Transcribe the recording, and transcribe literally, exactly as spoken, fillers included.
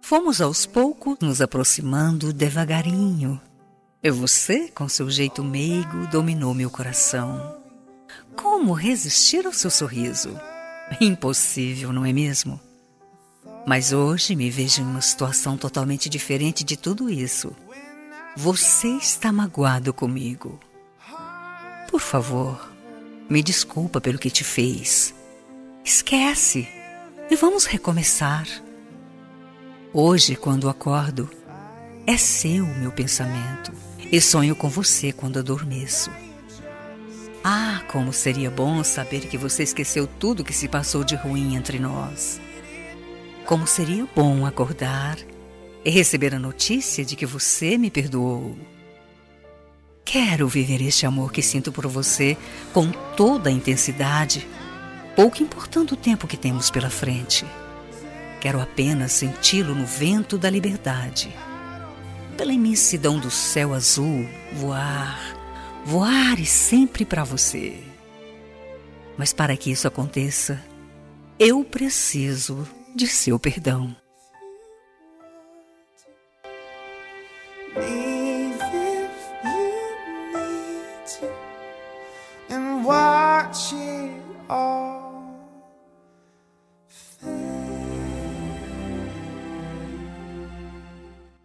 Fomos aos poucos nos aproximando devagarinho. E você, com seu jeito meigo, dominou meu coração. Como resistir ao seu sorriso? Impossível, não é mesmo? Mas hoje me vejo em uma situação totalmente diferente de tudo isso. Você está magoado comigo. Por favor, me desculpa pelo que te fez. Esquece e vamos recomeçar. Hoje, quando acordo, é seu o meu pensamento e sonho com você quando adormeço. Ah, como seria bom saber que você esqueceu tudo que se passou de ruim entre nós. Como seria bom acordar e receber a notícia de que você me perdoou. Quero viver este amor que sinto por você com toda a intensidade, pouco importando o tempo que temos pela frente. Quero apenas senti-lo no vento da liberdade. Pela imensidão do céu azul, voar, voar e sempre para você. Mas para que isso aconteça, eu preciso de seu perdão.